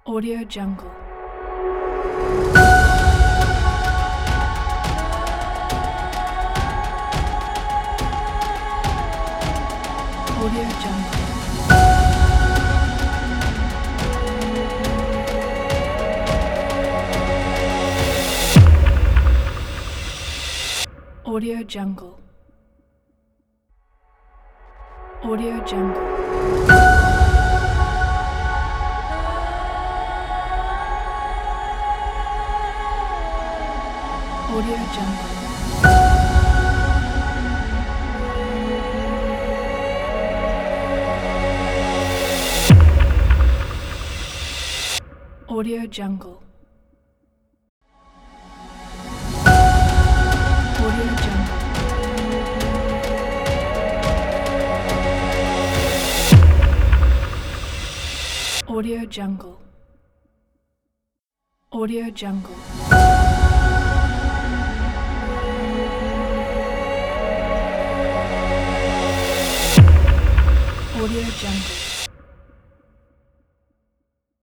Audio Jungle. Audio Jungle. Audio Jungle. Audio Jungle. Audio Jungle. Audio Jungle. Audio Jungle. Audio Jungle. Audio Jungle. Audio Jungle.